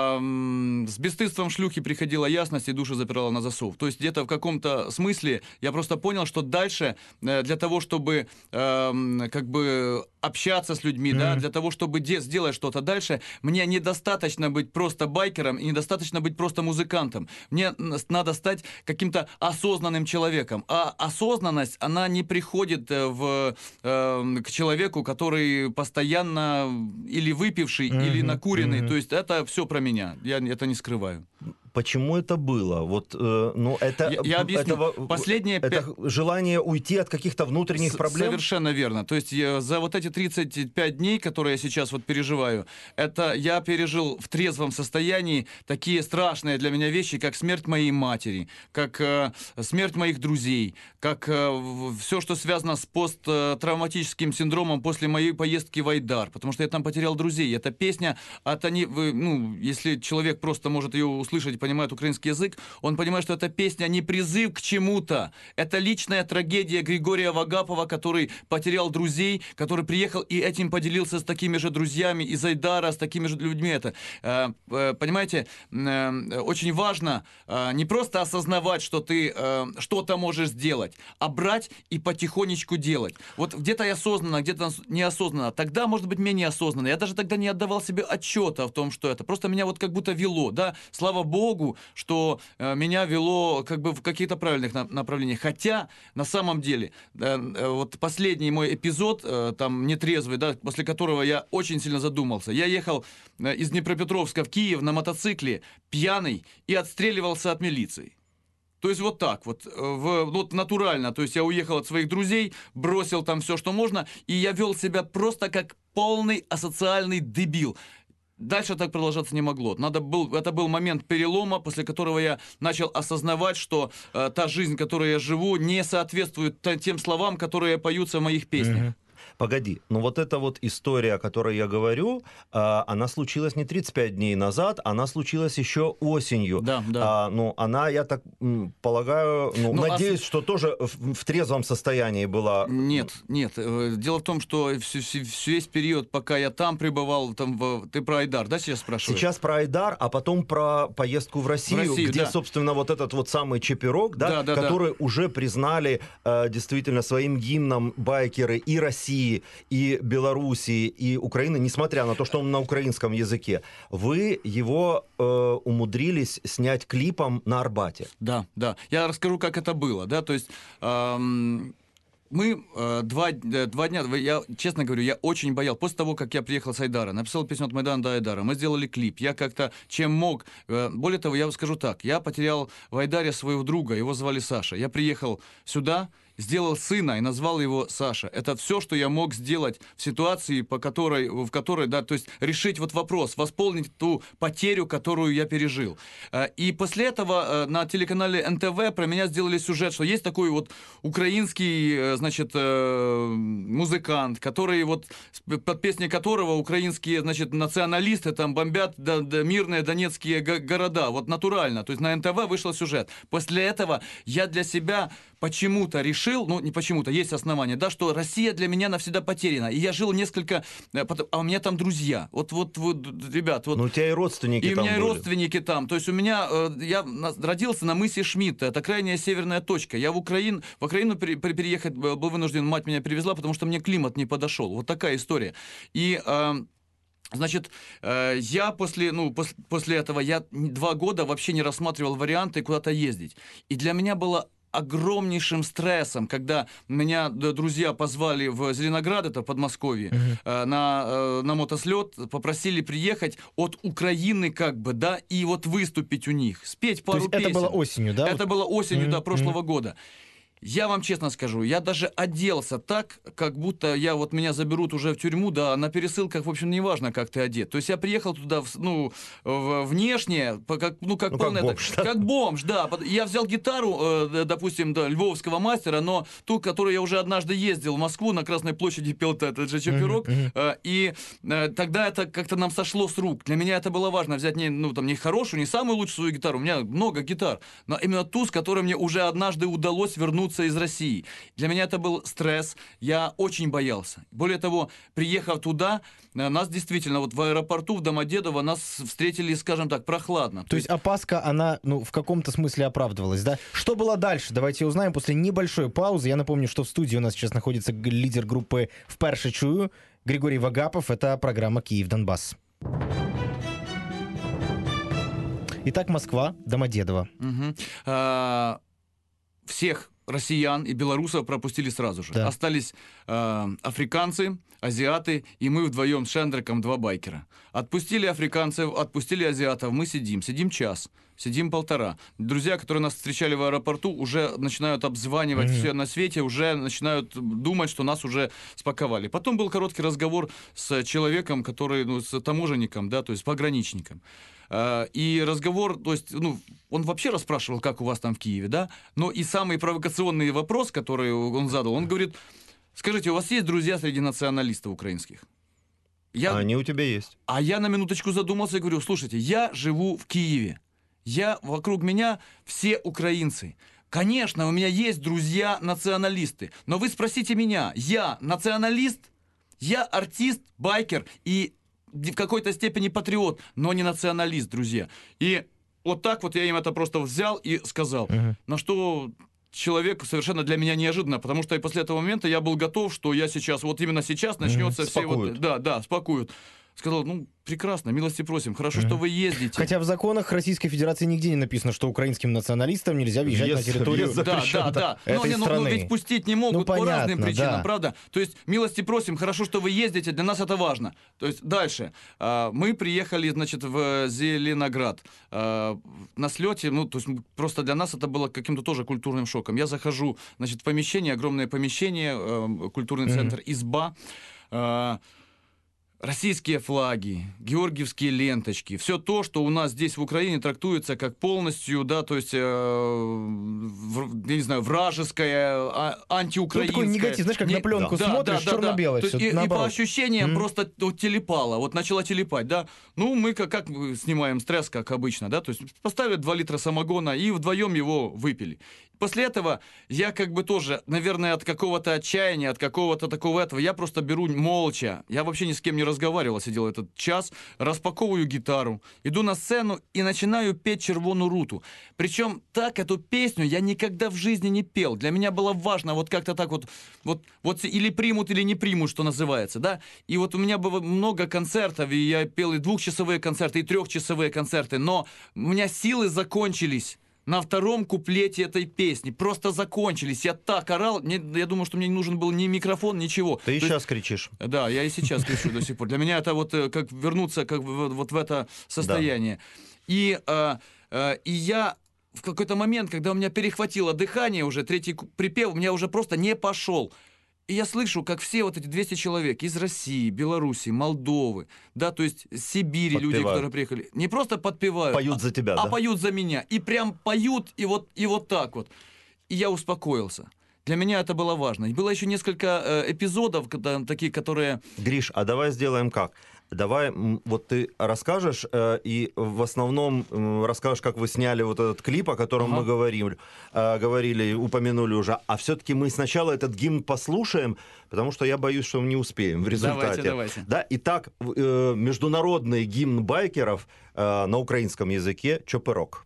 [SPEAKER 9] С бесстыдством шлюхи приходила ясность, и душу запирала на засов. То есть где-то в каком-то смысле я просто понял, что дальше для того, чтобы как бы общаться с людьми, да, для того, чтобы сделать что-то дальше, мне недостаточно быть просто байкером и недостаточно быть просто музыкантом. Мне надо стать каким-то осознанным человеком. А осознанность, она не приходит к человеку, который постоянно или выпивший, или накуренный. То есть это все про меня. Я это не скрываю.
[SPEAKER 2] Почему это было? Вот, ну, это,
[SPEAKER 9] я объясню.
[SPEAKER 2] Это желание уйти от каких-то внутренних проблем?
[SPEAKER 9] Совершенно верно. То есть за вот эти 35 дней, которые я сейчас вот переживаю, это я пережил в трезвом состоянии такие страшные для меня вещи, как смерть моей матери, как смерть моих друзей, как все, что связано с посттравматическим синдромом после моей поездки в Айдар, потому что я там потерял друзей. Эта песня, ну, если человек просто может ее услышать, понимает украинский язык, он понимает, что эта песня не призыв к чему-то. Это личная трагедия Григория Вагапова, который потерял друзей, который приехал и этим поделился с такими же друзьями из Айдара, с такими же людьми. Это, понимаете, очень важно не просто осознавать, что ты что-то можешь сделать, а брать и потихонечку делать. Вот где-то я осознанно, где-то неосознанно. Тогда, может быть, менее осознанно. Я даже тогда не отдавал себе отчета в том, что это. Просто меня вот как будто вело, да. Слава Богу, что меня вело как бы в каких-то правильных направлениях. Хотя, на самом деле, вот последний мой эпизод, там, нетрезвый, да, после которого я очень сильно задумался. Я ехал из Днепропетровска в Киев на мотоцикле, пьяный, и отстреливался от милиции. То есть вот так вот, вот натурально. То есть я уехал от своих друзей, бросил там все, что можно, и я вел себя просто как полный асоциальный дебил. Дальше так продолжаться не могло. Это был момент перелома, после которого я начал осознавать, что та жизнь, которой я живу, не соответствует тем словам, которые поются в моих песнях.
[SPEAKER 2] Погоди, но вот эта вот история, о которой я говорю, она случилась не 35 дней назад, она случилась еще осенью.
[SPEAKER 9] Да, да.
[SPEAKER 2] Ну, она, я так полагаю, надеюсь, что тоже в трезвом состоянии была.
[SPEAKER 9] Нет. Дело в том, что весь период, пока я там пребывал, ты про Айдар, да, сейчас спрашиваешь?
[SPEAKER 2] Сейчас про Айдар, а потом про поездку в Россию, где, да, собственно, вот этот вот самый Чепирок, да, который уже признали действительно своим гимном байкеры и России, и Белоруссии, и Украины, несмотря на то, что он на украинском языке. Вы его умудрились снять клипом на Арбате.
[SPEAKER 9] Да. Я расскажу, как это было. Да? То есть мы два дня, я честно говорю, я очень боялся. После того, как я приехал с Айдара, написал песню «От Майдана до Айдара», мы сделали клип. Я как-то, чем мог, более того, я скажу так, я потерял в Айдаре своего друга, его звали Саша. Я приехал сюда, сделал сына и назвал его Саша. Это все, что я мог сделать в ситуации, в которой, да, то есть решить вот вопрос, восполнить ту потерю, которую я пережил. И после этого на телеканале НТВ про меня сделали сюжет, что есть такой вот украинский, значит, музыкант, который вот, под песни которого украинские, значит, националисты там бомбят мирные донецкие города. Вот натурально. То есть на НТВ вышел сюжет. После этого я для себя почему-то решил, ну не почему-то, есть основания, да, что Россия для меня навсегда потеряна. И я жил несколько, а у меня там друзья. Вот, ребят. Вот,
[SPEAKER 2] ну у тебя и родственники там были. И у меня
[SPEAKER 9] и родственники там. То есть у меня, я родился на мысе Шмидта, это крайняя северная точка. Я в Украину переехать был вынужден, мать меня привезла, потому что мне климат не подошел. Вот такая история. И... Значит, я после этого я 2 года вообще не рассматривал варианты куда-то ездить. И для меня было огромнейшим стрессом, когда меня друзья позвали в Зеленоград, это в Подмосковье, на мотослет, попросили приехать от Украины, как бы, да, и вот выступить у них, спеть пару песен.
[SPEAKER 1] Это было осенью, да?
[SPEAKER 9] Это было осенью, да, прошлого года. Я вам честно скажу, я даже оделся так, как будто меня заберут уже в тюрьму, да, на пересылках, в общем, неважно, как ты одет. То есть я приехал туда, внешне, как бомж, да? Как бомж, да. Я взял гитару, допустим, львовского мастера, но ту, которую я уже однажды ездил в Москву, на Красной площади пел этот же Чапирок, и тогда это как-то нам сошло с рук. Для меня это было важно взять не хорошую, не самую лучшую свою гитару, у меня много гитар, но именно ту, с которой мне уже однажды удалось вернуться из России. Для меня это был стресс, я очень боялся. Более того, приехав туда, нас действительно в аэропорту в Домодедово нас встретили, скажем так, прохладно.
[SPEAKER 1] То есть опаска, она в каком-то смысле оправдывалась, да? Что было дальше? Давайте узнаем после небольшой паузы. Я напомню, что в студии у нас сейчас находится лидер группы «Вперше чую» Григорий Вагапов. Это программа «Киев-Донбасс». Итак, Москва, Домодедово.
[SPEAKER 9] Всех россиян и белорусов пропустили сразу же. Да. Остались африканцы, азиаты, и мы вдвоем с Шендриком, 2 байкера. Отпустили африканцев, отпустили азиатов, мы сидим час, сидим 1,5. Друзья, которые нас встречали в аэропорту, уже начинают обзванивать все на свете, уже начинают думать, что нас уже спаковали. Потом был короткий разговор с человеком, который, с таможенником, да, то есть пограничником. И разговор, то есть, он вообще расспрашивал, как у вас там в Киеве, да, но и самый провокационный вопрос, который он задал, он говорит: скажите, у вас есть друзья среди националистов украинских?
[SPEAKER 2] Они у тебя есть.
[SPEAKER 9] А я на минуточку задумался и говорю: слушайте, я живу в Киеве, вокруг меня все украинцы. Конечно, у меня есть друзья-националисты, но вы спросите меня, я националист, я артист, байкер и в какой-то степени патриот, но не националист, друзья. И вот так вот я им это просто взял и сказал. На что человек совершенно для меня неожиданно, потому что и после этого момента я был готов, что я сейчас, вот именно сейчас начнется все вот... Да, спакуют. Сказал: прекрасно, милости просим, хорошо, что вы ездите.
[SPEAKER 1] Хотя в законах Российской Федерации нигде не написано, что украинским националистам нельзя въезжать на территорию этой страны.
[SPEAKER 9] Но ведь пустить не могут по разным причинам, правда? То есть милости просим, хорошо, что вы ездите, для нас это важно. То есть дальше. Мы приехали, в Зеленоград. На слете, то есть просто для нас это было каким-то тоже культурным шоком. Я захожу, в помещение, огромное помещение, культурный центр, изба. Российские флаги, георгиевские ленточки, все то, что у нас здесь в Украине трактуется как полностью, да, то есть, вражеское, антиукраинское.
[SPEAKER 1] Такой негатив, знаешь, как на пленку смотришь, черно-белое все,
[SPEAKER 9] и по ощущениям просто телепало, начало телепать, да. Мы как снимаем стресс, как обычно, да, то есть поставили 2 литра самогона и вдвоем его выпили. После этого я тоже, наверное, от какого-то отчаяния, от какого-то такого этого, я просто беру молча, я вообще ни с кем не разговаривал, сидел этот час, распаковываю гитару, иду на сцену и начинаю петь «Червону руту». Причем так эту песню я никогда в жизни не пел. Для меня было важно как-то так вот или примут, или не примут, что называется, да. И у меня было много концертов, и я пел и 2-часовые концерты, и 3-часовые концерты, но у меня силы закончились на 2-м куплете этой песни. Просто закончились. Я так орал. Я думаю, что мне не нужен был ни микрофон, ничего.
[SPEAKER 2] Ты и сейчас кричишь.
[SPEAKER 9] Да, я и сейчас кричу до сих пор. Для меня это как вернуться в это состояние. Да. И я в какой-то момент, когда у меня перехватило дыхание уже, 3-й припев у меня уже просто не пошел. И я слышу, как все эти 200 человек из России, Беларуси, Молдовы, да, то есть Сибири, люди, которые приехали, не просто подпевают,
[SPEAKER 2] поют за тебя,
[SPEAKER 9] а поют за меня. И прям поют, и вот так вот. И я успокоился. Для меня это было важно. И было еще несколько эпизодов, такие, которые...
[SPEAKER 2] Гриш, а давай сделаем как? Давай, ты расскажешь, и в основном расскажешь, как вы сняли этот клип, о котором мы говорили, упомянули уже. А все-таки мы сначала этот гимн послушаем, потому что я боюсь, что мы не успеем в результате.
[SPEAKER 9] Давайте.
[SPEAKER 2] Да? Итак, международный гимн байкеров на украинском языке «Чапирок».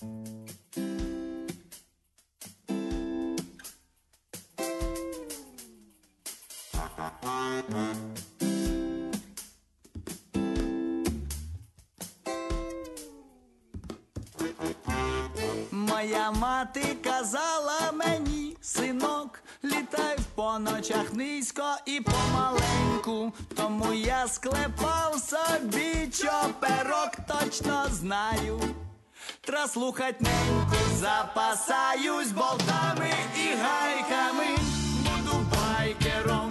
[SPEAKER 8] Моя мати казала мені: синок, літай по ночах низько і помаленьку. Тому я склепав собі чоперок, точно знаю, Тра слухать неньку, запасаюсь болтами і гайками. Буду байкером,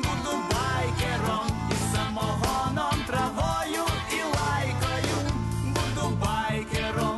[SPEAKER 8] і самогоном, травою і лайкою. Буду байкером.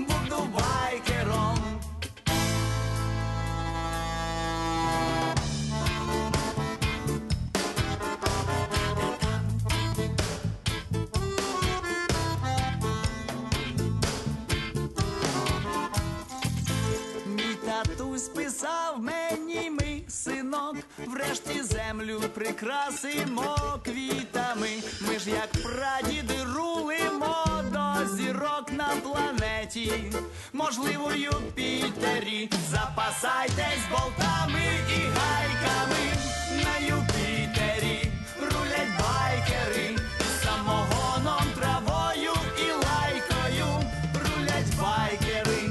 [SPEAKER 8] Мій татусь писав мені, ми, синок, врешті землю прикрасимо квітами. Ми ж як прадіди рулимо до зірок на планеті, можливо, Юпітері. Запасайтесь болтами і гайками. На Юпітері рулять байкери, самогоном, травою і лайкою. Рулять байкери.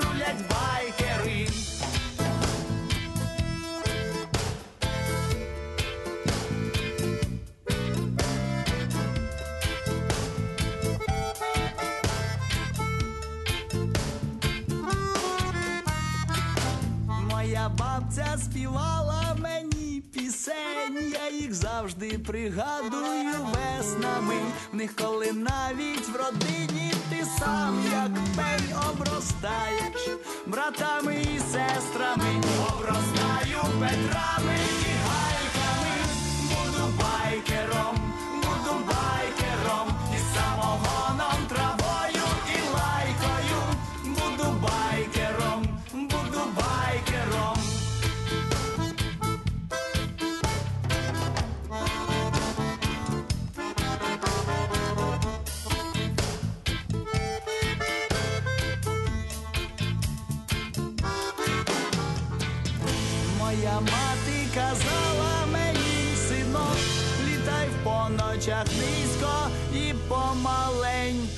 [SPEAKER 8] Моя бабця співала мені пісень, я їх завжди пригадую веснами. В них коли навіть в родині ти сам як пень обростаєш, братами і сестрами. Обростаю Петрами і гайками. Буду байкером, і самогоном, травою і лайкою. Буду байкером. Моя мати казала мені, синок, літай в поночах низько і помаленьку.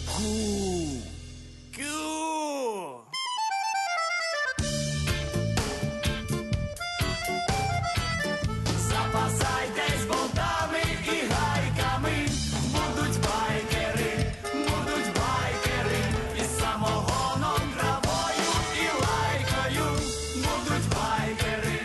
[SPEAKER 8] Запасайтесь болтами і гайками. Будуть байкери, і самогоном, травою і лайкою. Будуть байкери.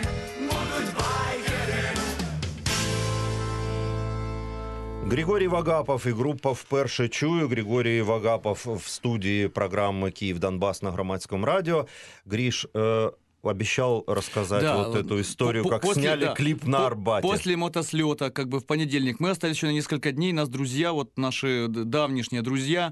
[SPEAKER 2] Григорий Вагапов и группа «Вперше чую». Григорий Вагапов в студии программы «Киев-Донбасс» на Громадском радио. Гриш, обещал рассказать вот эту историю, как сняли клип на Арбате.
[SPEAKER 9] После мотослета, как бы в понедельник, мы остались еще на несколько дней, нас друзья, вот наши давнишние друзья,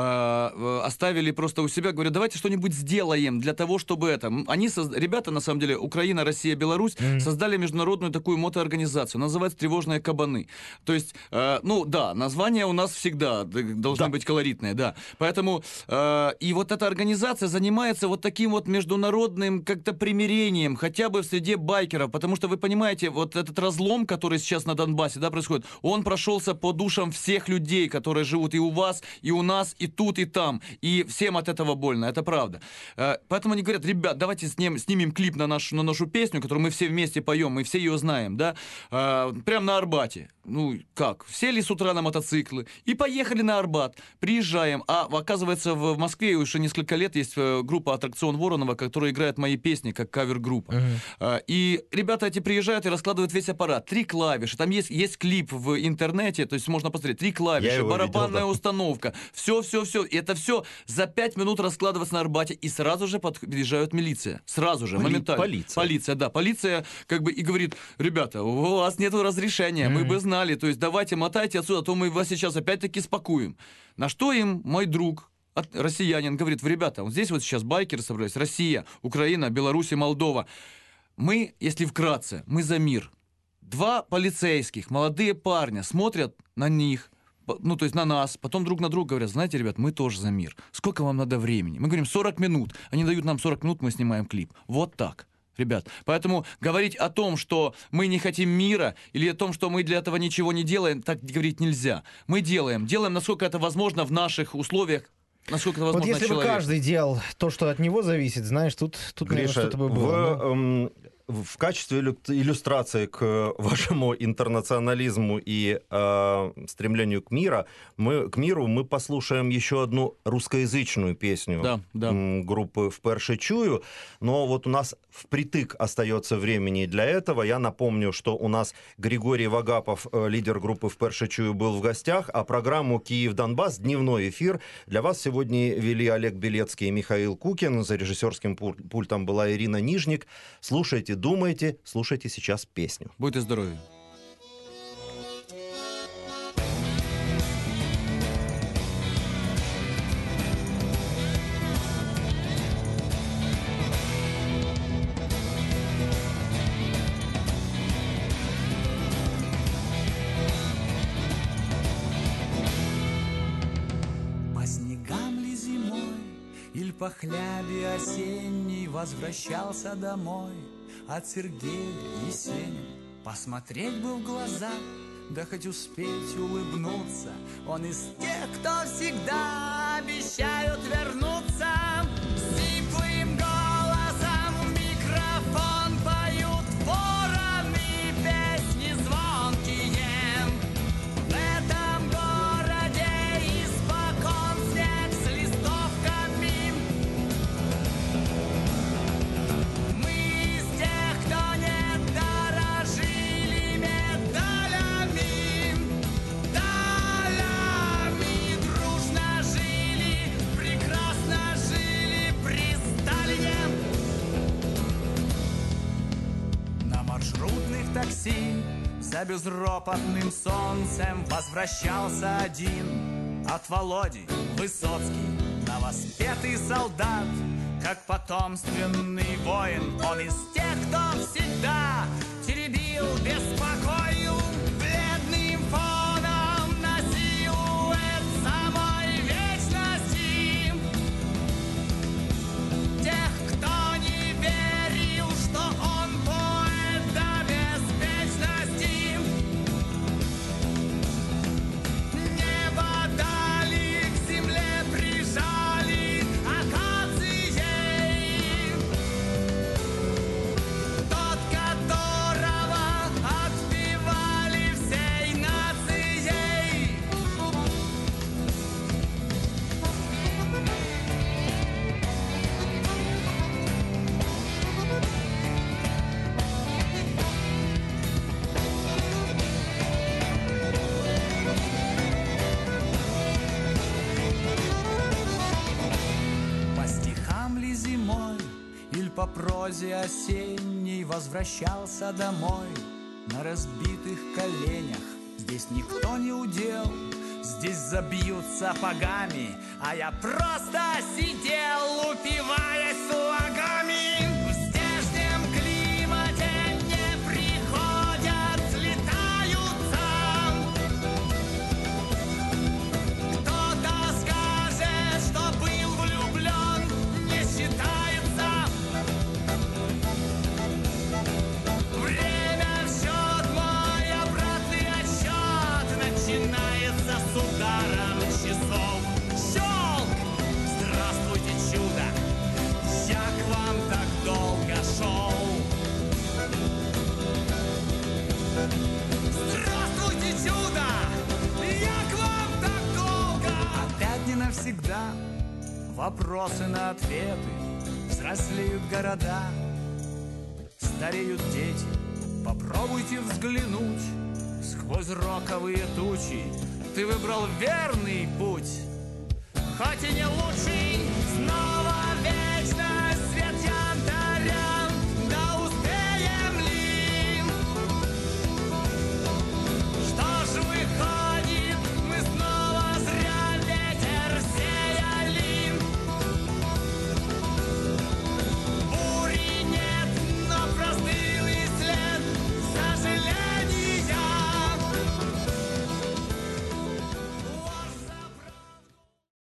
[SPEAKER 9] оставили просто у себя, говорят, давайте что-нибудь сделаем для того, чтобы это... Они, ребята, на самом деле, Украина, Россия, Беларусь, создали международную такую мотоорганизацию, называется «Тревожные кабаны». То есть, название у нас всегда должно быть колоритное, да. Поэтому, и вот эта организация занимается вот таким вот международным как-то примирением, хотя бы в среде байкеров, потому что вы понимаете, вот этот разлом, который сейчас на Донбассе, да, происходит, он прошелся по душам всех людей, которые живут и у вас, и у нас, и тут, и там, и всем от этого больно, это правда. Поэтому они говорят, ребят, давайте снимем клип на нашу песню, которую мы все вместе поем, мы все ее знаем, да, прямо на Арбате. Ну, как? Сели с утра на мотоциклы и поехали на Арбат. Приезжаем, а оказывается в Москве уже несколько лет есть группа «Аттракцион Воронова», которая играет мои песни как кавер-группа. И ребята эти приезжают и раскладывают весь аппарат. 3 клавиши. Там есть клип в интернете, то есть можно посмотреть. 3 клавиши, барабанная установка. Все. И это все за 5 минут раскладывается на Арбате. И сразу же подъезжает милиция. Сразу же, моментально. Полиция, да. Полиция как бы и говорит, ребята, у вас нет разрешения, мы бы знали. То есть давайте мотайте отсюда, а то мы вас сейчас опять-таки спакуем. На что им мой друг, россиянин, говорит, ребята, вот здесь вот сейчас байкеры собрались, Россия, Украина, Беларусь и Молдова. Мы, если вкратце, мы за мир. 2 полицейских, молодые парня смотрят на них, ну, то есть на нас, потом друг на друга говорят, знаете, ребят, мы тоже за мир. Сколько вам надо времени? Мы говорим, 40 минут. Они дают нам 40 минут, мы снимаем клип. Вот так. Ребят, поэтому говорить о том, что мы не хотим мира, или о том, что мы для этого ничего не делаем, так говорить нельзя. Мы делаем, насколько это возможно в наших условиях, насколько это возможно.
[SPEAKER 1] Вот если бы каждый делал то, что от него зависит, знаешь, тут
[SPEAKER 2] Гриша,
[SPEAKER 1] что-то бы было.
[SPEAKER 2] в качестве иллюстрации к вашему интернационализму и стремлению к миру мы послушаем еще одну русскоязычную песню группы «Вперше чую». Но вот у нас впритык остается времени для этого. Я напомню, что у нас Григорий Вагапов, лидер группы «Вперше чую», был в гостях, а программу «Киев-Донбасс», дневной эфир, для вас сегодня вели Олег Белецкий и Михаил Кукин. За режиссерским пультом была Ирина Нижник. Слушайте, думайте, слушайте сейчас песню.
[SPEAKER 9] Будьте здоровы.
[SPEAKER 8] По хлябе осенней возвращался домой от Сергея Есенина. Посмотреть бы в глаза, да хоть успеть улыбнуться. Он из тех, кто всегда обещают вернуться. Сиплым голосом в микрофон поют вороны песни звонкие. В этом городе испокон снег с листовками. Такси за безропотным солнцем возвращался один от Володи Высоцкий, новоспетый солдат, как потомственный воин. Он из тех, кто всегда теребил, беспокоил, бледным фоном на силуэт самой вечности. Тех, кто не верил, что он поэт до беспечности. Небо дали, к земле прижали акацией. Тот, которого отпевали всей нацией. По стихам ли зимой, или по прозе осенней возвращался домой на разбитых коленях. Здесь никто не удел, здесь забьют сапогами, а я просто сидел, упиваясь слогами. В здешнем климате не приходят, слетаются. Кто-то скажет, что был влюблен, не считается. Время в счет, мой обратный отсчет начинается с ударом часов. Щелк! Здравствуйте, чудо! Я к вам так долго шел. Здравствуйте, чудо! Я к вам так долго. Опять не навсегда. Вопросы на ответы. Взрослеют города. Стареют дети. Попробуйте взглянуть сквозь роковые тучи. Ты выбрал верный путь, хоть и не лучший